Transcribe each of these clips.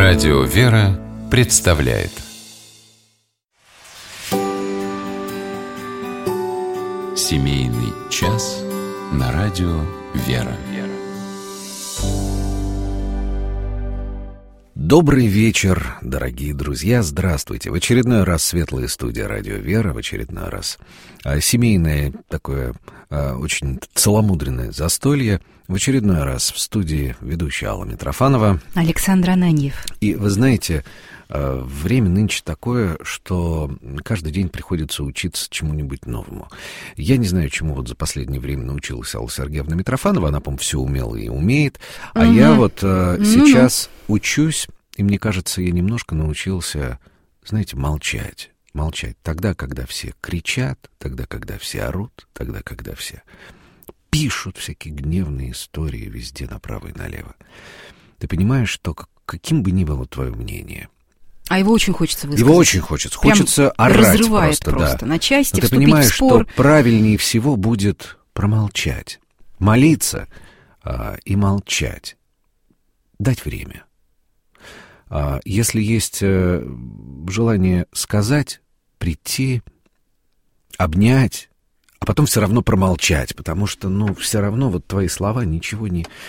Радио «Вера» представляет семейный час на радио «Вера». Добрый вечер, дорогие друзья, здравствуйте. В очередной раз светлая студия «Радио Вера», в очередной раз семейное такое очень целомудренное застолье, в очередной раз в студии ведущая Алла Митрофанова, Александр Ананьев. И вы знаете, время нынче такое, что каждый день приходится учиться чему-нибудь новому. Я не знаю, чему вот за последнее время научилась Алла Сергеевна Митрофанова, она, по-моему, все умела и умеет, а я вот сейчас учусь, и мне кажется, я немножко научился, знаете, молчать. Молчать тогда, когда все кричат, тогда, когда все орут, тогда, когда все пишут всякие гневные истории везде направо и налево. Ты понимаешь, что каким бы ни было твое мнение, а его очень хочется высказать. Его очень хочется. Хочется орать разрывает просто, да. На части, но ты вступить понимаешь, в спор. что правильнее всего будет промолчать, молиться и молчать, дать время. Если есть желание сказать, прийти, обнять, а потом все равно промолчать, потому что, все равно вот твои слова ничего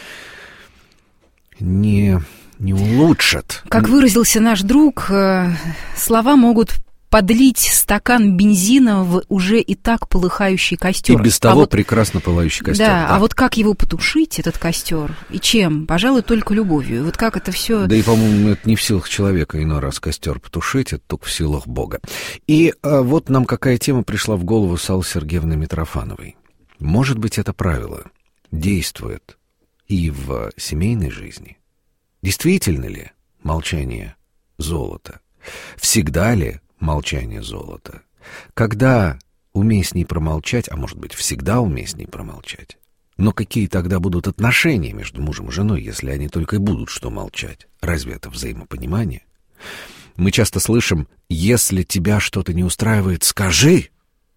не улучшат. Как выразился наш друг, слова могут подлить стакан бензина в уже и так полыхающий костер. И без того прекрасно пылающий костер. Да, а вот как его потушить, этот костер, и чем? Пожалуй, только любовью. И вот как это все. Да и, по-моему, это не в силах человека иной раз костер потушить, это только в силах Бога. И вот нам какая тема пришла в голову с Аллой Сергеевной Митрофановой. Может быть, это правило действует и в семейной жизни? Действительно ли молчание золото? Всегда ли молчание золото? Когда уместней промолчать, а может быть, всегда уместней промолчать? Но какие тогда будут отношения между мужем и женой, если они только и будут что молчать? Разве это взаимопонимание? Мы часто слышим: если тебя что-то не устраивает, скажи.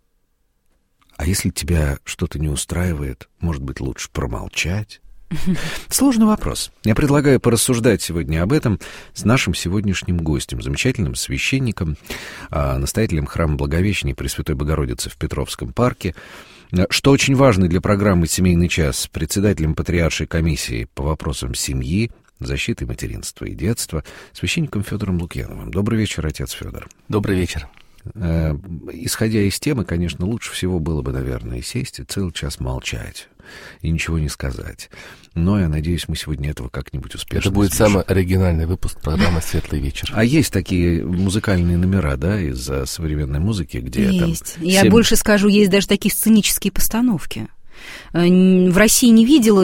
А если тебя что-то не устраивает, может быть, лучше промолчать? Сложный вопрос. Я предлагаю порассуждать сегодня об этом с нашим сегодняшним гостем, замечательным священником, настоятелем храма Благовещения Пресвятой Богородицы в Петровском парке, что очень важно для программы «Семейный час», председателем Патриаршей комиссии по вопросам семьи, защиты материнства и детства, священником Федором Лукьяновым. Добрый вечер, отец Федор. Добрый вечер. Исходя из темы, конечно, лучше всего было бы, наверное, сесть и целый час молчать и ничего не сказать. Но я надеюсь, мы сегодня этого как-нибудь успешно Это будет избежим. самый оригинальный выпуск программы «Светлый вечер». А есть такие музыкальные номера, да, из современной музыки, где есть. там... Я больше скажу, есть даже такие сценические постановки. В России не видела,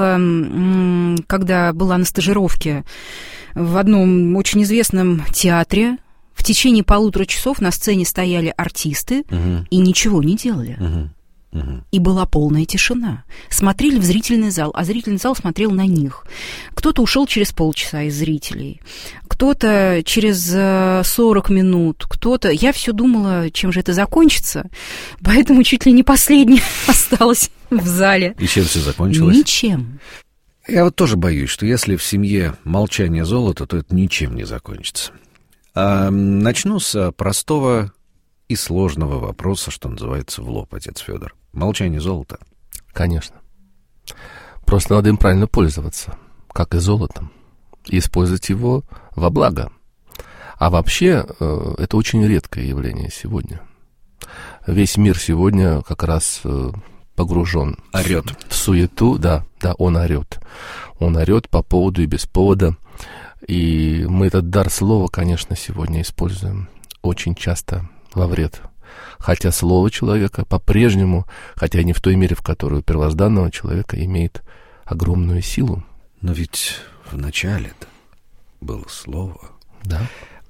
когда была на стажировке в одном очень известном театре. В течение 1,5 часов на сцене стояли артисты и ничего не делали. И была полная тишина. Смотрели в зрительный зал, а зрительный зал смотрел на них. Кто-то ушел через полчаса из зрителей, кто-то через 40 минут, кто-то... Я все думала, чем же это закончится, поэтому чуть ли не последняя осталась в зале. И чем все закончилось? Ничем. Я вот тоже боюсь, что если в семье молчание золото, то это ничем не закончится. Начну с простого и сложного вопроса, что называется, в лоб, отец Федор. Молчание золото? Конечно. Просто надо им правильно пользоваться, как и золотом, и использовать его во благо. А вообще, это очень редкое явление сегодня. Весь мир сегодня как раз погружен в суету. Да, он орет. Он орет по поводу и без повода. И мы этот дар слова, конечно, сегодня используем очень часто во вред. Хотя слово человека по-прежнему, хотя и не в той мере, в которой у первозданного человека, имеет огромную силу. Но ведь в начале-то было слово. Да.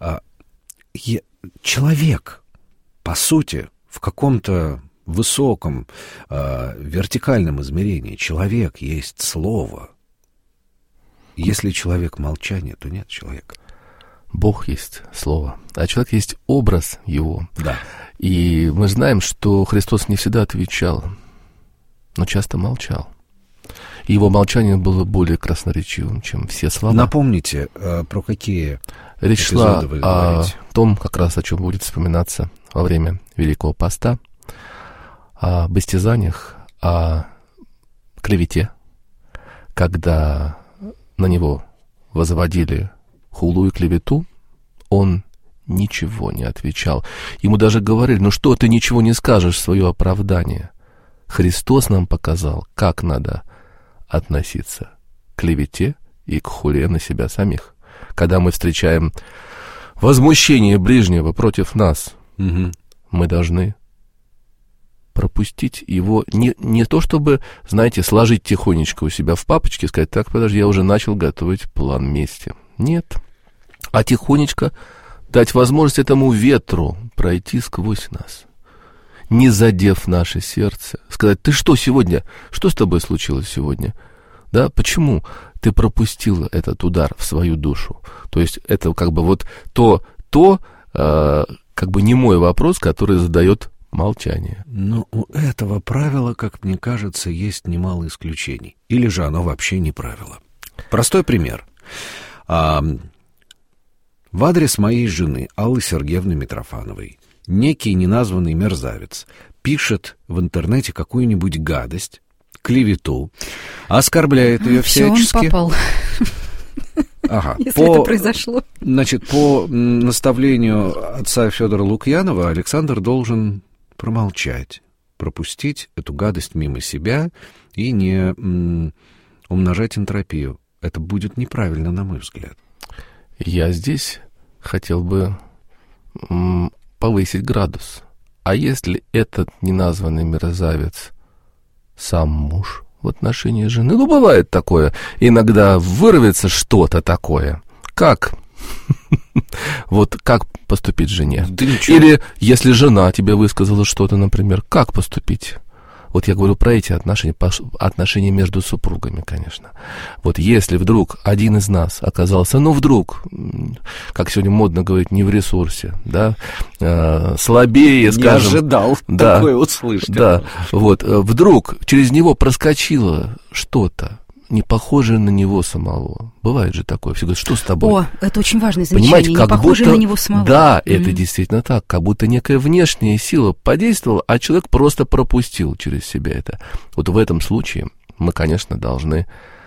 Человек, по сути, в каком-то высоком, вертикальном измерении, человек есть слово. Если человек молчание, то нет человека. Бог есть слово, а человек есть образ его. Да. И мы знаем, что Христос не всегда отвечал, но часто молчал. Его молчание было более красноречивым, чем все слова. Напомните, про какие речь шла эпизоды вы о говорите? том, как раз о чем будет вспоминаться во время Великого Поста, об истязаниях, о клевете, когда на него возводили хулу и клевету, он ничего не отвечал. Ему даже говорили: ну что ты ничего не скажешь в свое оправдание? Христос нам показал, как надо относиться к клевете и к хуле на себя самих. Когда мы встречаем возмущение ближнего против нас, мы должны пропустить его, не то чтобы, знаете, сложить тихонечко у себя в папочке и сказать: так, подожди, я уже начал готовить план мести. Нет. А тихонечко дать возможность этому ветру пройти сквозь нас, не задев наше сердце. Сказать: ты что сегодня? Что с тобой случилось сегодня? Да, почему ты пропустил этот удар в свою душу? То есть это как бы вот как бы немой вопрос, который задает молчание. Но у этого правила, как мне кажется, есть немало исключений. Или же оно вообще не правило. Простой пример. В адрес моей жены, Аллы Сергеевны Митрофановой, некий неназванный мерзавец пишет в интернете какую-нибудь гадость, клевету, оскорбляет ее всячески. Все, он попал. Ага. Если это произошло. Значит, по наставлению отца Федора Лукьянова Александр должен промолчать, пропустить эту гадость мимо себя и не умножать энтропию. Это будет неправильно, на мой взгляд. Я здесь хотел бы повысить градус. А если этот неназванный мерзавец сам муж в отношении жены? Ну, бывает такое. Иногда вырвется что-то такое. Как? Вот как поступить жене? Да ничего. Или если жена тебе высказала что-то, например, как поступить? Вот я говорю про эти отношения между супругами, конечно. Вот если вдруг один из нас оказался, вдруг, как сегодня модно говорить, не в ресурсе, да, слабее, скажем. Не ожидал такое услышать. Да, вот, вдруг через него проскочило что-то, не похожее на него самого. Бывает же такое. Все говорят: что с тобой? О, это очень важное замечание. Понимаете, не похожее на него самого. Да, это действительно так. Как будто некая внешняя сила подействовала, а человек просто пропустил через себя это. Вот в этом случае мы, конечно, должны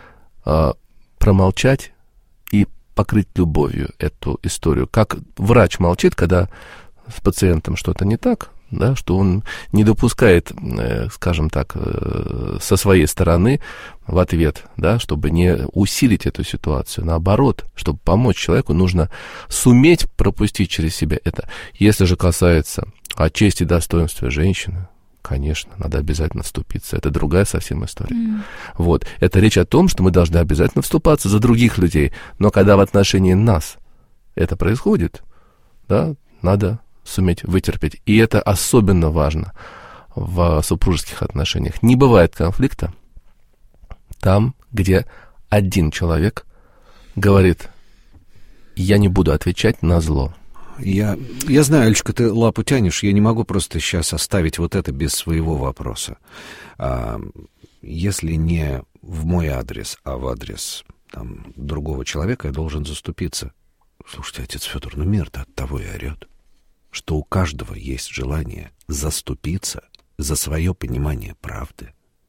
промолчать и покрыть любовью эту историю. Как врач молчит, когда с пациентом что-то не так, да, что он не допускает, скажем так, со своей стороны в ответ, да, чтобы не усилить эту ситуацию. Наоборот, чтобы помочь человеку, нужно суметь пропустить через себя это. Если же касается чести и достоинства женщины, конечно, надо обязательно вступиться. Это другая совсем история. Вот. Это речь о том, что мы должны обязательно вступаться за других людей. Но когда в отношении нас это происходит, да, надо суметь вытерпеть. И это особенно важно в супружеских отношениях. Не бывает конфликта там, где один человек говорит: я не буду отвечать на зло. Я знаю, Алечка, ты лапу тянешь, я не могу просто сейчас оставить вот это без своего вопроса. Если не в мой адрес, а в адрес другого человека, я должен заступиться. Слушайте, отец Федор, мир-то от того и орет, что у каждого есть желание заступиться за свое понимание правды.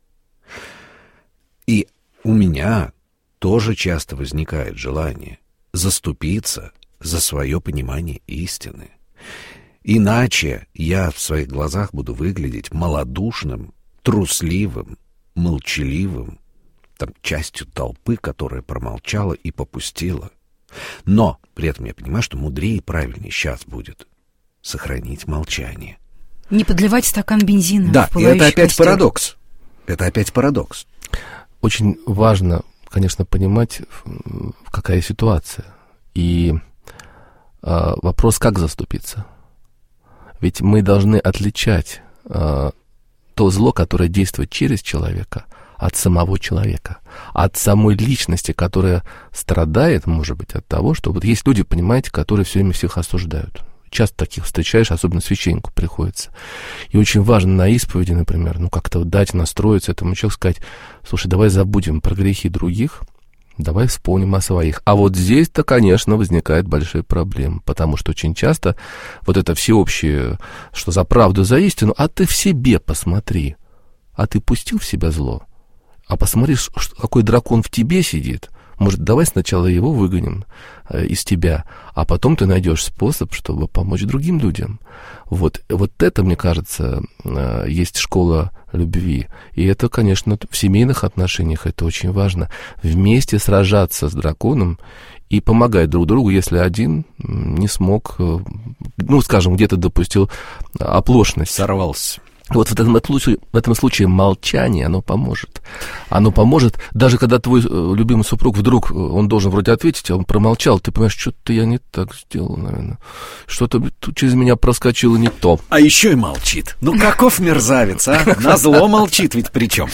И у меня тоже часто возникает желание заступиться за свое понимание истины. Иначе я в своих глазах буду выглядеть малодушным, трусливым, молчаливым, частью толпы, которая промолчала и попустила. Но при этом я понимаю, что мудрее и правильнее сейчас будет сохранить молчание. Не подливать стакан бензина. Да, в и это опять костер. парадокс. Это опять парадокс. Очень важно, конечно, понимать, какая ситуация. И вопрос, как заступиться. Ведь мы должны отличать то зло, которое действует через человека, от самого человека, от самой личности, которая страдает, может быть, от того, что вот есть люди, понимаете, которые все время всех осуждают. часто таких встречаешь, особенно священнику приходится. И очень важно на исповеди, например, как-то дать настроиться этому человеку, сказать: слушай, давай забудем про грехи других, давай вспомним о своих. А вот здесь-то, конечно, возникают большие проблемы, потому что очень часто вот это всеобщее, что за правду, за истину, а ты в себе посмотри, а ты пустил в себя зло, а посмотри, какой дракон в тебе сидит. Может, давай сначала его выгоним из тебя, а потом ты найдешь способ, чтобы помочь другим людям. Вот это, мне кажется, есть школа любви. И это, конечно, в семейных отношениях это очень важно. Вместе сражаться с драконом и помогать друг другу, если один не смог, скажем, где-то допустил оплошность. Сорвался. Вот в этом случае молчание, оно поможет. Оно поможет, даже когда твой любимый супруг вдруг, он должен вроде ответить, а он промолчал, ты понимаешь, что-то я не так сделал, наверное. Что-то тут через меня проскочило не то. А еще и молчит. Каков мерзавец, а? Назло молчит ведь причем.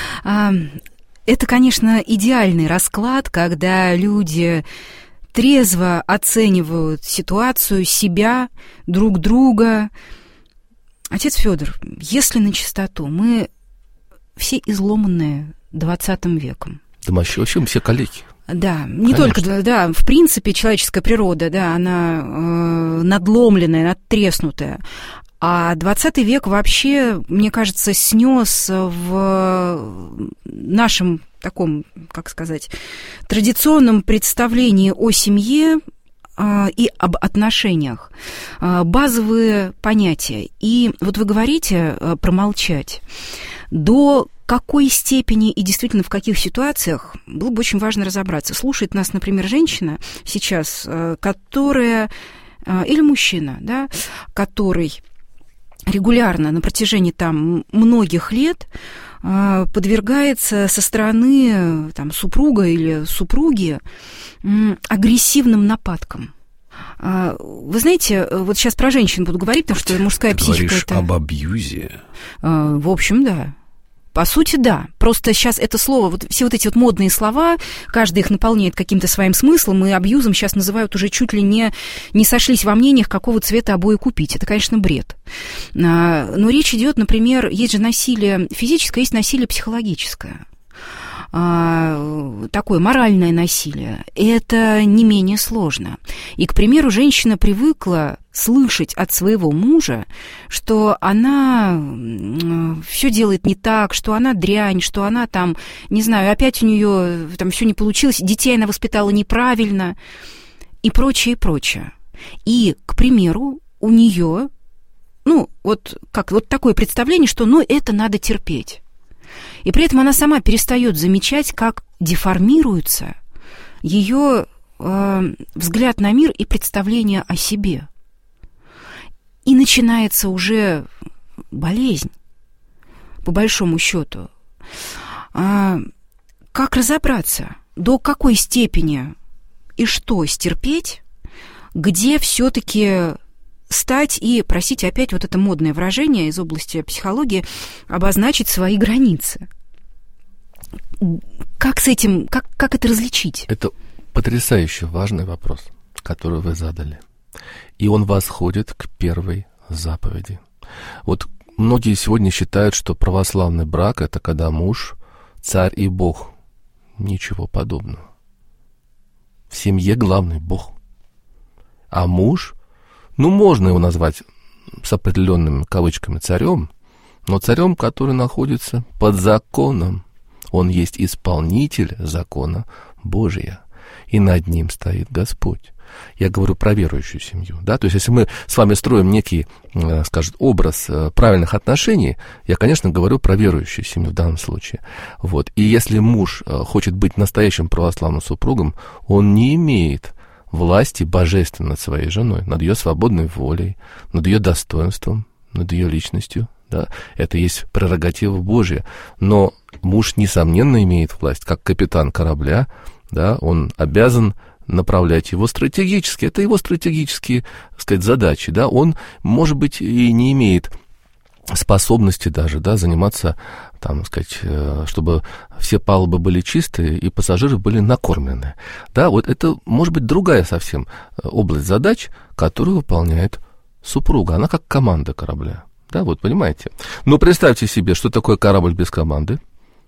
Это, конечно, идеальный расклад, когда люди трезво оценивают ситуацию, себя, друг друга. Отец Федор, если начистоту, мы все изломанные 20 веком. Да мы вообще все калеки. Да, не только, да, в принципе, человеческая природа, да, она надломленная, надтреснутая. А 20 век вообще, мне кажется, снес в нашем таком, как сказать, традиционном представлении о семье и об отношениях базовые понятия. И вот вы говорите промолчать. До какой степени и действительно в каких ситуациях было бы очень важно разобраться. Слушает нас, например, женщина сейчас, которая, или мужчина, да, который регулярно на протяжении многих лет подвергается со стороны супруга или супруги агрессивным нападкам. Вы знаете, вот сейчас про женщин буду говорить, потому что мужская психика... Ты говоришь это... об абьюзе? В общем, да. По сути, да. Просто сейчас это слово, все эти модные слова, каждый их наполняет каким-то своим смыслом, и абьюзом сейчас называют уже чуть ли не сошлись во мнениях, какого цвета обои купить. Это, конечно, бред. Но речь идет, например, есть же насилие физическое, есть насилие психологическое. Такое моральное насилие, это не менее сложно. И, к примеру, женщина привыкла слышать от своего мужа, что она все делает не так, что она дрянь, что она не знаю, опять у нее все не получилось, детей она воспитала неправильно и прочее, и прочее. И, к примеру, у нее, такое представление, что это надо терпеть. И при этом она сама перестает замечать, как деформируется ее взгляд на мир и представление о себе. И начинается уже болезнь, по большому счету. Как разобраться, до какой степени и что стерпеть, где все-таки стать и, простите, опять это модное выражение из области психологии, обозначить свои границы. Как с этим, как это различить? Это потрясающе важный вопрос, который вы задали. И он восходит к первой заповеди. Вот многие сегодня считают, что православный брак — это когда муж царь и Бог. Ничего подобного. В семье главный Бог. А муж, можно его назвать с определенными кавычками царем, но царем, который находится под законом. Он есть исполнитель закона Божия, и над ним стоит Господь. Я говорю про верующую семью, да, то есть если мы с вами строим некий, образ правильных отношений, я, конечно, говорю про верующую семью в данном случае. Вот. И если муж хочет быть настоящим православным супругом, он не имеет власти божественной над своей женой, над ее свободной волей, над ее достоинством, над ее личностью. Да? Это есть прерогатива Божья. Но муж, несомненно, имеет власть, как капитан корабля, да? Он обязан направлять его стратегически. Это его стратегические, задачи. Да? Он, может быть, и не имеет способности даже, да, заниматься, чтобы все палубы были чистые и пассажиры были накормлены. Да, вот это может быть другая совсем область задач, которую выполняет супруга, она как команда корабля. Да, вот понимаете. Но представьте себе, что такое корабль без команды.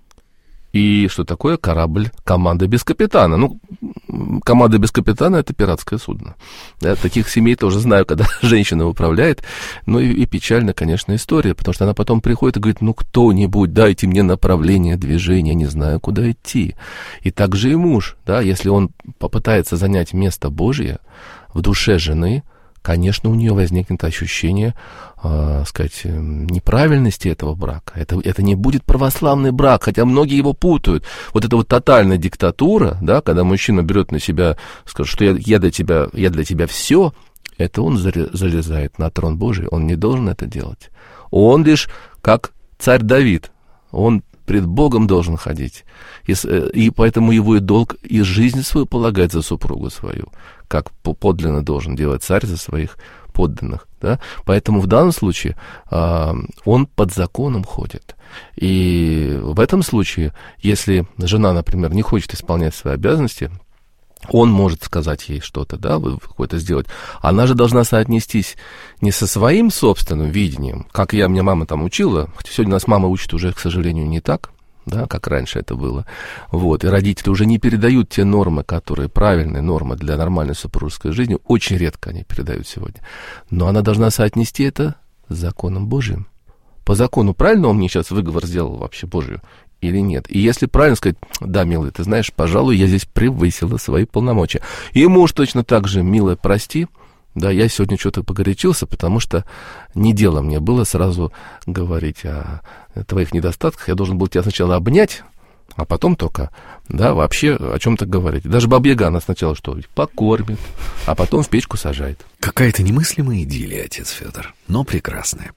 И что такое корабль, команда без капитана? Ну, команда без капитана — это пиратское судно. Да, таких семей тоже знаю, когда женщина управляет. Ну и печальная, конечно, история, потому что она потом приходит и говорит: ну, кто-нибудь, дайте мне направление движения, не знаю, куда идти. И также и муж, да, если он попытается занять место Божье в душе жены, конечно, у нее возникнет ощущение, сказать, неправильности этого брака. Это не будет православный брак, хотя многие его путают. Вот это вот тотальная диктатура, да, когда мужчина берет на себя, скажет, что я для тебя все, это он залезает на трон Божий, он не должен это делать. Он лишь как царь Давид, он пред Богом должен ходить. И поэтому его и долг, и жизнь свою полагать за супругу свою, как подлинно должен делать царь за своих подданных. Да? Поэтому в данном случае он под законом ходит. И в этом случае, если жена, например, не хочет исполнять свои обязанности, он может сказать ей что-то, да, какое-то сделать. Она же должна соотнестись не со своим собственным видением, как меня мама там учила, хотя сегодня нас мама учит уже, к сожалению, не так, да, как раньше это было. Вот. И родители уже не передают те нормы, которые правильные нормы для нормальной супружеской жизни. Очень редко они передают сегодня. Но она должна соотнести это с законом Божьим. По закону правильно он мне сейчас выговор сделал вообще Божию или нет? И если правильно сказать: да, милый, ты знаешь, пожалуй, я здесь превысила свои полномочия. И муж точно так же: милая, прости, да, я сегодня что-то погорячился, потому что не дело мне было сразу говорить о твоих недостатках. Я должен был тебя сначала обнять, а потом только, да, вообще о чем-то говорить. Даже Баба-Яга она сначала что? Покормит, а потом в печку сажает. Какая-то немыслимая идиллия, отец Федор, но прекрасная.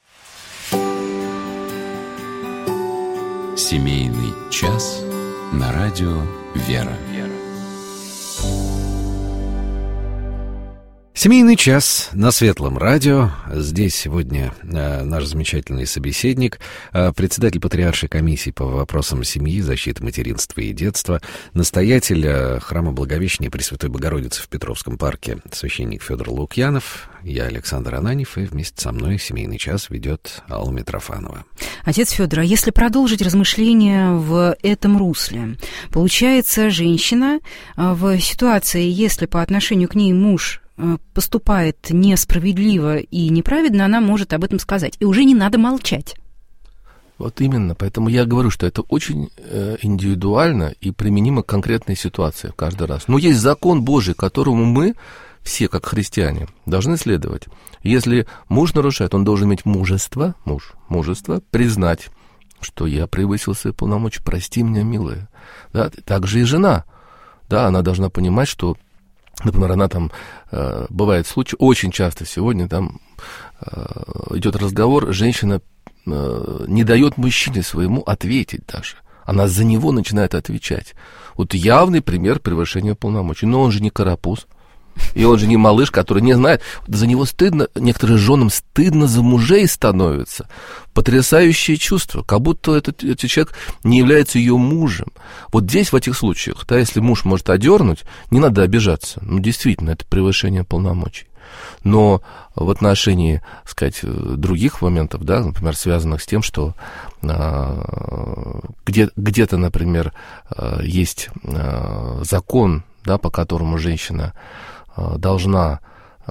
Семейный час на радио «Вера». Семейный час на Светлом радио. Здесь сегодня наш замечательный собеседник, председатель Патриаршей комиссии по вопросам семьи, защиты материнства и детства, настоятель храма Благовещения Пресвятой Богородицы в Петровском парке, священник Федор Лукьянов. Я Александр Ананьев, и вместе со мной семейный час ведет Алла Митрофанова. Отец Федор, а если продолжить размышления в этом русле, получается, женщина в ситуации, если по отношению к ней муж поступает несправедливо и неправедно, она может об этом сказать. И уже не надо молчать. Вот именно. Поэтому я говорю, что это очень индивидуально и применимо к конкретной ситуации каждый раз. Но есть закон Божий, которому мы все, как христиане, должны следовать. Если муж нарушает, он должен иметь мужество признать, что я превысил свои полномочия, прости меня, милая. Да? Также и жена. Да, она должна понимать, что, например, она там, бывает случай, очень часто сегодня там идет разговор, женщина не дает мужчине своему ответить даже. Она за него начинает отвечать. Вот явный пример превышения полномочий. Но он же не карапуз. И он же не малыш, который не знает. За него стыдно, некоторым женам стыдно за мужей становится. Потрясающее чувство, как будто этот человек не является ее мужем. Вот здесь, в этих случаях, да, если муж может одернуть, не надо обижаться. Ну, действительно, это превышение полномочий. Но в отношении, сказать, других моментов, да, например, связанных с тем, что где-то, например, есть закон, да, по которому женщина должна,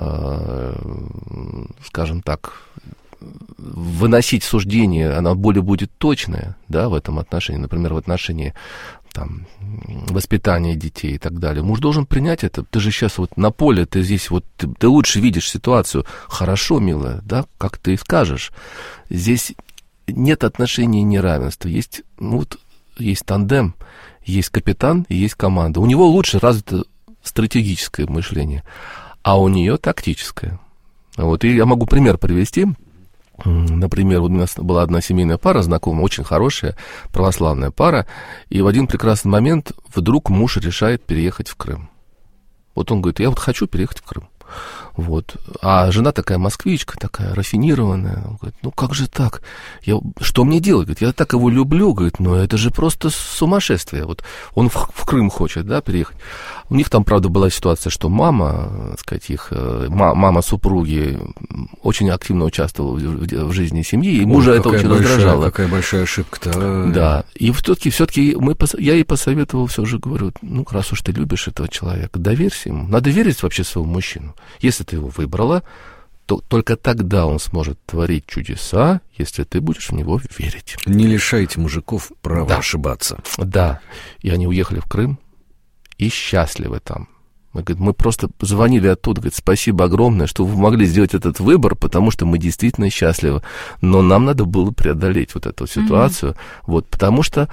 скажем так, выносить суждение, она более будет точная, да, в этом отношении, например, в отношении там, воспитания детей и так далее. Муж должен принять это. Ты же сейчас вот на поле, ты здесь вот, ты лучше видишь ситуацию. Хорошо, милая, да, как ты скажешь. Здесь нет отношений неравенства. Есть, ну, вот, есть тандем, есть капитан и есть команда. У него лучше развито стратегическое мышление, а у нее тактическое. Вот, и я могу пример привести. Например, у нас была одна семейная пара, знакомая, очень хорошая, православная пара, и в один прекрасный момент вдруг муж решает переехать в Крым. Вот он говорит: я вот хочу переехать в Крым. Вот. А жена такая москвичка, такая рафинированная. Он говорит: ну как же так? Что мне делать? Говорит: я так его люблю. Говорит: ну это же просто сумасшествие. Вот он в Крым хочет, да, переехать. У них там, правда, была ситуация, что мама, так сказать, мама супруги очень активно участвовала в жизни семьи, и мужа это очень раздражало. Какая большая ошибка-то. Да, и все-таки я ей посоветовал, все же говорю, раз уж ты любишь этого человека, доверься ему. Надо верить вообще своему мужчину. Если ты его выбрала, то только тогда он сможет творить чудеса, если ты будешь в него верить. Не лишайте мужиков права ошибаться. Да, и они уехали в Крым, и счастливы там. Мы просто звонили оттуда, говорит, спасибо огромное, что вы могли сделать этот выбор, потому что мы действительно счастливы. Но нам надо было преодолеть вот эту ситуацию, потому что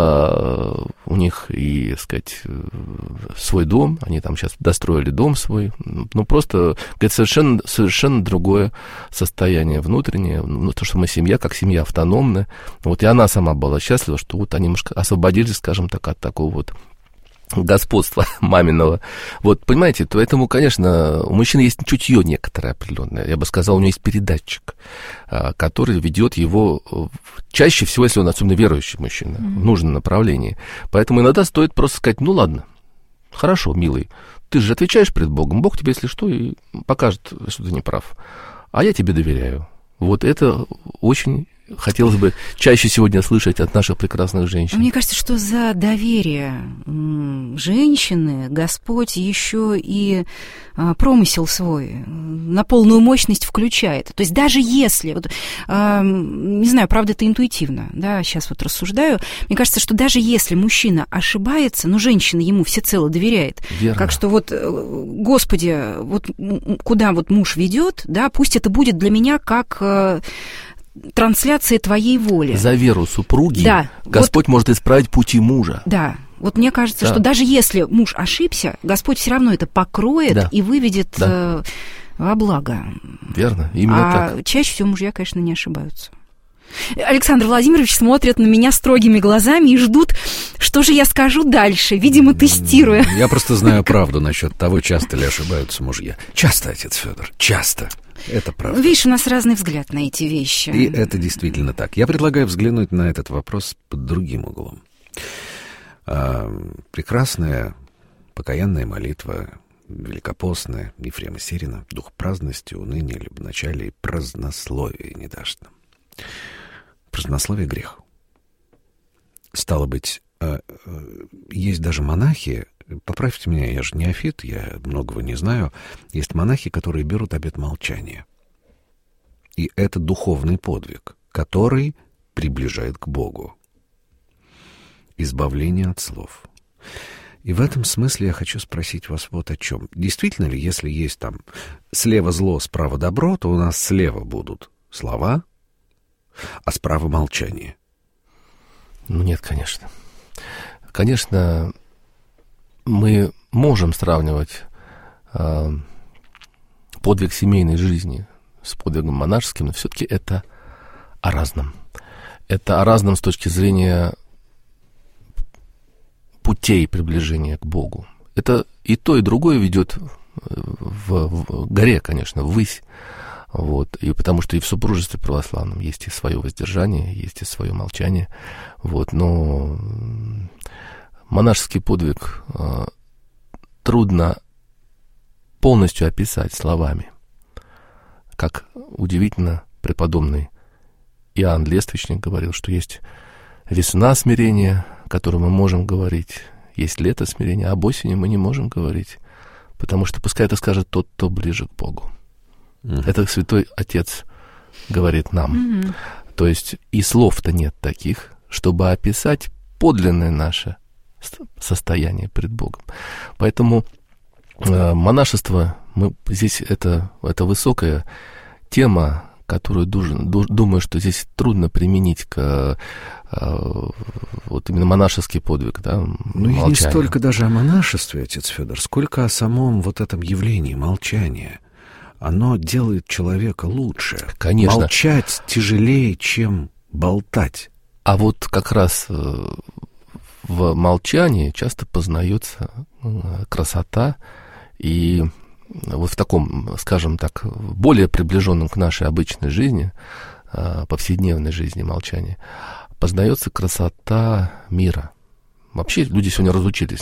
у них и, так сказать, свой дом, они там сейчас достроили дом свой, просто, говорит, совершенно другое состояние внутреннее, то, что мы семья, как семья автономная, и она сама была счастлива, что они немножко освободились, скажем так, от такого господства маминого. Понимаете, поэтому, конечно, у мужчины есть чутье некоторое определенное. Я бы сказал, у него есть передатчик, который ведет его чаще всего, если он особенно верующий мужчина, в нужном направлении. Поэтому иногда стоит просто сказать, ладно, хорошо, милый, ты же отвечаешь перед Богом, Бог тебе, если что, и покажет, что ты не прав. А я тебе доверяю. Это очень хотелось бы чаще сегодня слышать от наших прекрасных женщин. Мне кажется, что за доверие женщины Господь еще и промысел свой на полную мощность включает. То есть даже если, не знаю, правда, это интуитивно, да, сейчас рассуждаю, мне кажется, что даже если мужчина ошибается, но женщина ему всецело доверяет. Верно. Как что Господи, куда муж ведет, да, пусть это будет для меня как трансляция твоей воли. За веру супруги Господь может исправить пути мужа. Да. Мне кажется, что даже если муж ошибся, Господь все равно это покроет и выведет во благо. Верно, именно так. Чаще всего мужья, конечно, не ошибаются. Александр Владимирович смотрят на меня строгими глазами и ждут, что же я скажу дальше, видимо, тестируя. Я просто знаю правду насчет того, часто ли ошибаются мужья. Часто, отец Федор, часто. Это правда. Видишь, у нас разный взгляд на эти вещи. И это действительно так. Я предлагаю взглянуть на этот вопрос под другим углом. Прекрасная покаянная молитва, великопостная, Ефрема Сирина, дух праздности, уныния, любоначалия и празднословия не дашь нам. Празднословие — грех. Стало быть, есть даже монахи, поправьте меня, я же неофит, я многого не знаю, есть монахи, которые берут обет молчания. И это духовный подвиг, который приближает к Богу. Избавление от слов. И в этом смысле я хочу спросить вас вот о чем. Действительно ли, если есть там слева зло, справа добро, то у нас слева будут слова, а справа молчание? Нет, конечно. Конечно, мы можем сравнивать подвиг семейной жизни с подвигом монашеским, но все-таки это о разном. Это о разном с точки зрения путей приближения к Богу. Это и то, и другое ведет в горе, конечно, ввысь. И потому что и в супружестве православном есть и свое воздержание, есть и свое молчание. Но монашеский подвиг трудно полностью описать словами. Как удивительно преподобный Иоанн Лествичник говорил, что есть весна смирения, о которой мы можем говорить, есть лето смирения, а об осени мы не можем говорить, потому что пускай это скажет тот, кто ближе к Богу. Это Святой Отец говорит нам. То есть и слов-то нет таких, чтобы описать подлинное наше состояние пред Богом. Поэтому монашество, здесь это высокая тема, которую думаю, что здесь трудно применить к именно монашеский подвиг, молчание. Не столько даже о монашестве, отец Федор, сколько о самом этом явлении молчания. Оно делает человека лучше. Конечно. Молчать тяжелее, чем болтать. А как раз в молчании часто познается красота, и в таком, скажем так, более приближенном к нашей обычной жизни, повседневной жизни молчании, познается красота мира. Вообще люди сегодня разучились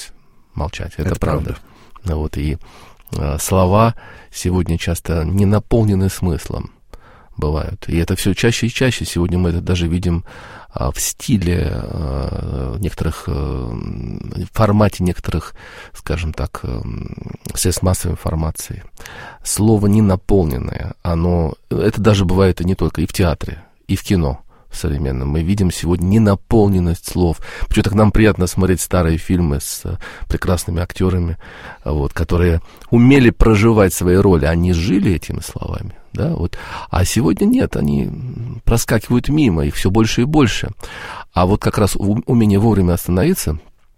молчать. Это правда. Вот, и слова сегодня часто не наполнены смыслом бывают. И это все чаще и чаще. Сегодня мы это даже видим в стиле некоторых, в формате некоторых, скажем так, средств массовой информации. Слово не наполненное, это даже бывает и не только и в театре, и в кино современном. Мы видим сегодня ненаполненность слов. Почему-то к нам приятно смотреть старые фильмы с прекрасными актерами, вот, которые умели проживать свои роли, они жили этими словами. Да, вот. А сегодня нет, они проскакивают мимо, их все больше и больше. А вот как раз умение вовремя остановиться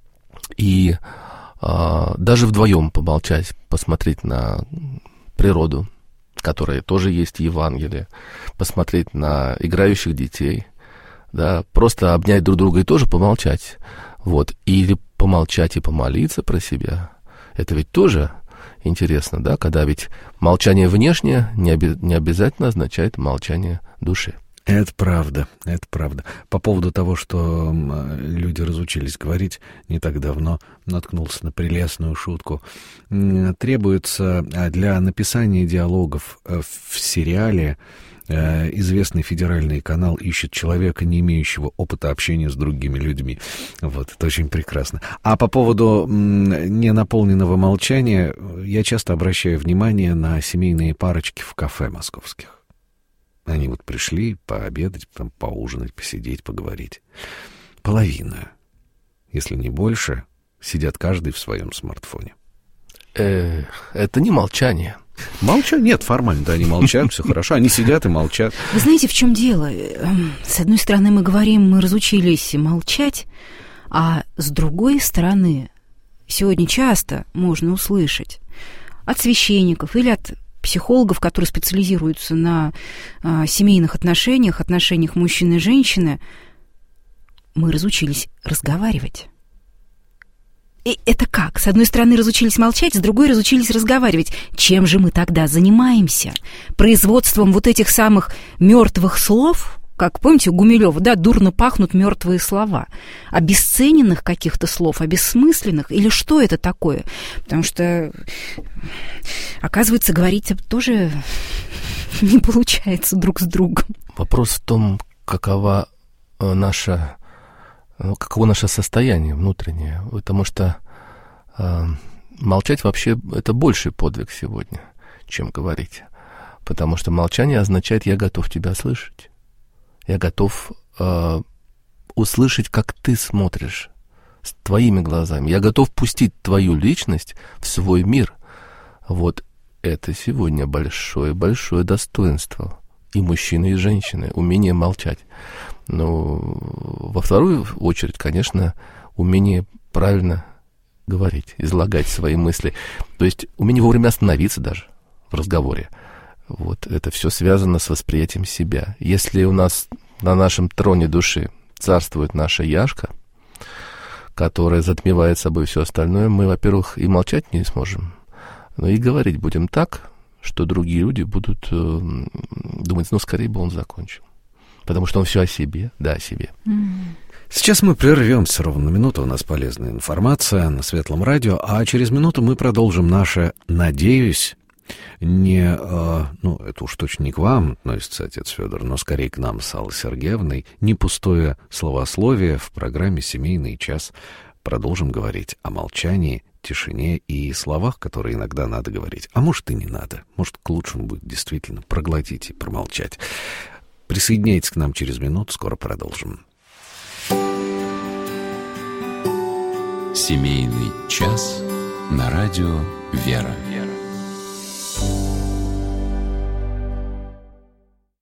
и даже вдвоем помолчать, посмотреть на природу, которая тоже есть в Евангелии, посмотреть на играющих детей, да, просто обнять друг друга и тоже помолчать. Вот. Или помолчать и помолиться про себя. Это ведь тоже интересно, да, когда ведь молчание внешнее не обязательно означает молчание души. Это правда, это правда. По поводу того, что люди разучились говорить, не так давно наткнулся на прелестную шутку. Требуется для написания диалогов в сериале известный федеральный канал ищет человека, не имеющего опыта общения с другими людьми. Вот, это очень прекрасно. А по поводу ненаполненного молчания, я часто обращаю внимание на семейные парочки в кафе московских. Они вот пришли пообедать, там, поужинать, посидеть, поговорить. Половина, если не больше, сидят каждый в своем смартфоне. Это не молчание. Молчат? Нет, формально, да, они молчат, все хорошо, они сидят и молчат. Вы знаете, в чем дело? С одной стороны, мы говорим, мы разучились молчать, а с другой стороны, сегодня часто можно услышать от священников или от психологов, которые специализируются на семейных отношениях мужчины и женщины, мы разучились разговаривать. И это как? С одной стороны, разучились молчать, с другой разучились разговаривать. Чем же мы тогда занимаемся? Производством вот этих самых мертвых слов? Как, помните, у Гумилёва, да, дурно пахнут мертвые слова. Обесцененных каких-то слов, обессмысленных? Или что это такое? Потому что, оказывается, говорить тоже не получается друг с другом. Вопрос в том, каково наше состояние внутреннее. Потому что молчать вообще это больший подвиг сегодня, чем говорить. Потому что молчание означает «я готов тебя слышать». Я готов услышать, как ты смотришь с твоими глазами. Я готов пустить твою личность в свой мир. Вот это сегодня большое-большое достоинство и мужчины, и женщины, умение молчать. Но во вторую очередь, конечно, умение правильно говорить, излагать свои мысли. То есть умение вовремя остановиться даже в разговоре. Вот это все связано с восприятием себя. Если у нас на нашем троне души царствует наша Яшка, которая затмевает собой все остальное, мы, во-первых, и молчать не сможем, но и говорить будем так, что другие люди будут думать, скорее бы он закончил. Потому что он все о себе, да, о себе. Сейчас мы прервемся ровно на минуту, у нас полезная информация на Светлом радио, а через минуту мы продолжим наше «Надеюсь». Это уж точно не к вам относится, отец Федор, но скорее к нам с Аллой Сергеевной. Не пустое словословие в программе «Семейный час». Продолжим говорить о молчании, тишине и словах, которые иногда надо говорить. А может и не надо. Может, к лучшему будет действительно проглотить и промолчать. Присоединяйтесь к нам через минуту, скоро продолжим. «Семейный час» на радио «Вера».